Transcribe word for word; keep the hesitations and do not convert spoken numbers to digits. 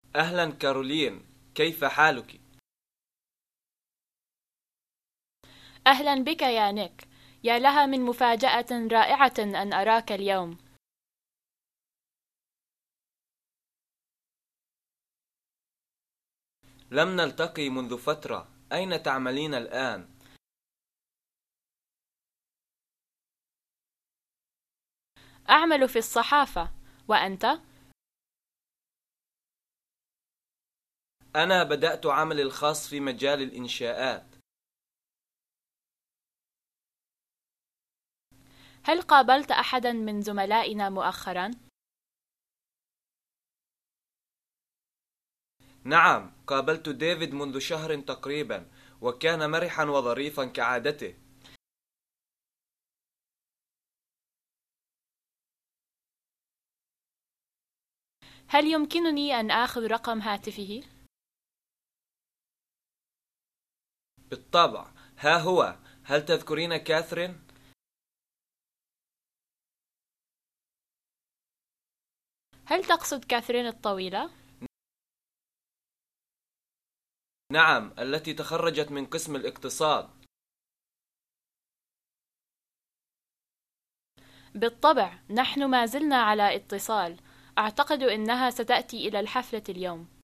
أهلا كارولين، كيف حالك؟ أهلا بك يا نيك. يا لها من مفاجأة رائعة أن أراك اليوم. لم نلتقي منذ فترة، أين تعملين الآن؟ أعمل في الصحافة، وأنت؟ أنا بدأت عملي الخاص في مجال الإنشاءات. هل قابلت أحدا من زملائنا مؤخرا؟ نعم، قابلت ديفيد منذ شهر تقريبا، وكان مرحا وظريفا كعادته. هل يمكنني أن آخذ رقم هاتفه؟ بالطبع، ها هو. هل تذكرين كاثرين؟ هل تقصد كاثرين الطويلة؟ نعم، التي تخرجت من قسم الاقتصاد. بالطبع، نحن ما زلنا على اتصال. أعتقد أنها ستأتي إلى الحفلة اليوم.